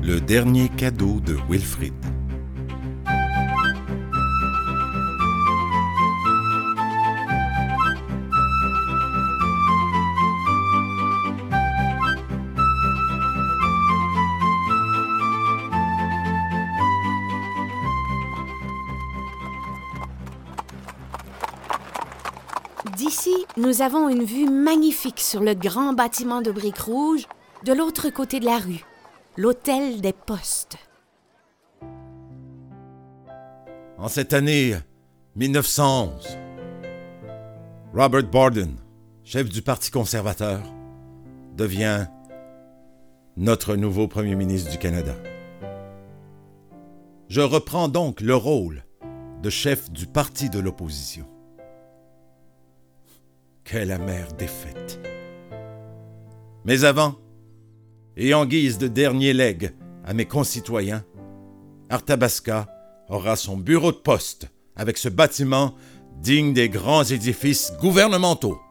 Le dernier cadeau de Wilfrid. D'ici, nous avons une vue magnifique sur le grand bâtiment de briques rouges de l'autre côté de la rue, l'Hôtel des Postes. En cette année 1911, Robert Borden, chef du Parti conservateur, devient notre nouveau premier ministre du Canada. Je reprends donc le rôle de chef du parti de l'opposition. Quelle amère défaite! Mais avant, et en guise de dernier legs à mes concitoyens, Arthabaska aura son bureau de poste avec ce bâtiment digne des grands édifices gouvernementaux.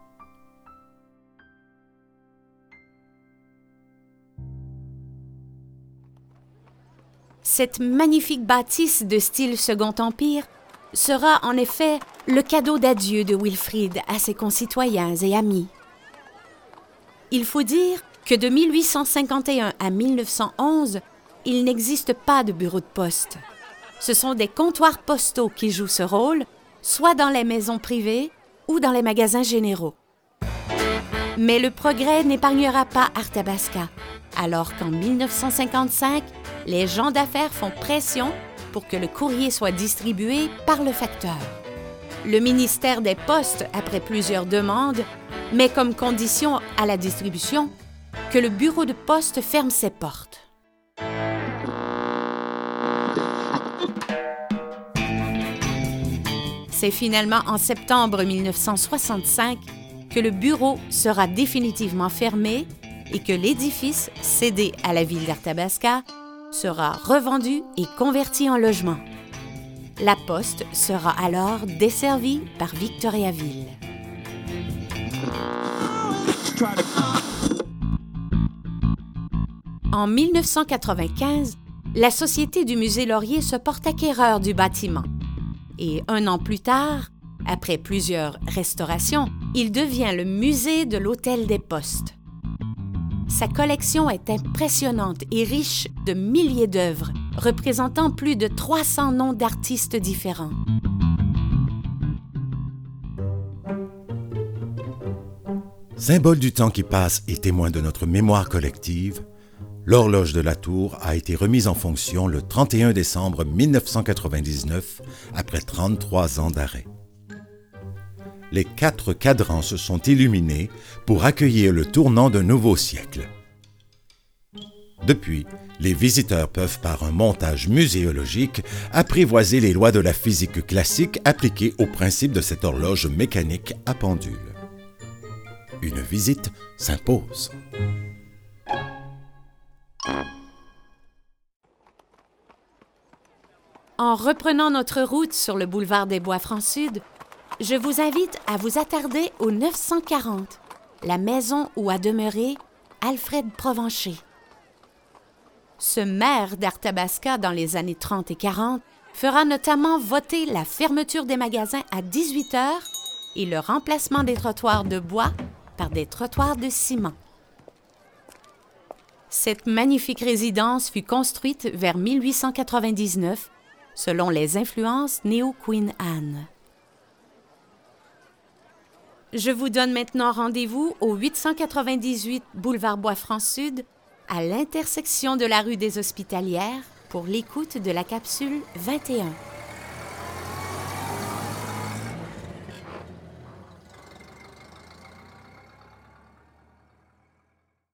Cette magnifique bâtisse de style Second Empire sera en effet le cadeau d'adieu de Wilfrid à ses concitoyens et amis. Il faut dire que de 1851 à 1911, il n'existe pas de bureau de poste. Ce sont des comptoirs postaux qui jouent ce rôle, soit dans les maisons privées ou dans les magasins généraux. Mais le progrès n'épargnera pas Arthabaska, alors qu'en 1955, les gens d'affaires font pression pour que le courrier soit distribué par le facteur. Le ministère des Postes, après plusieurs demandes, met comme condition à la distribution que le bureau de poste ferme ses portes. C'est finalement en septembre 1965 que le bureau sera définitivement fermé et que l'édifice, cédé à la ville d'Arthabaska, sera revendu et converti en logement. La poste sera alors desservie par Victoriaville. En 1995, la Société du Musée Laurier se porte acquéreur du bâtiment. Et un an plus tard, après plusieurs restaurations, il devient le musée de l'Hôtel des Postes. Sa collection est impressionnante et riche de milliers d'œuvres, représentant plus de 300 noms d'artistes différents. Symbole du temps qui passe et témoin de notre mémoire collective, l'horloge de la tour a été remise en fonction le 31 décembre 1999, après 33 ans d'arrêt. Les 4 cadrans se sont illuminés pour accueillir le tournant d'un nouveau siècle. Depuis, les visiteurs peuvent, par un montage muséologique, apprivoiser les lois de la physique classique appliquées au principe de cette horloge mécanique à pendule. Une visite s'impose. En reprenant notre route sur le boulevard des Bois-Francs-Sud, je vous invite à vous attarder au 940, la maison où a demeuré Alfred Provencher. Ce maire d'Arthabaska dans les années 30 et 40 fera notamment voter la fermeture des magasins à 18 heures et le remplacement des trottoirs de bois par des trottoirs de ciment. Cette magnifique résidence fut construite vers 1899 selon les influences néo-Queen Anne. Je vous donne maintenant rendez-vous au 898 boulevard Bois-Francs-Sud, à l'intersection de la rue des Hospitalières, pour l'écoute de la capsule 21.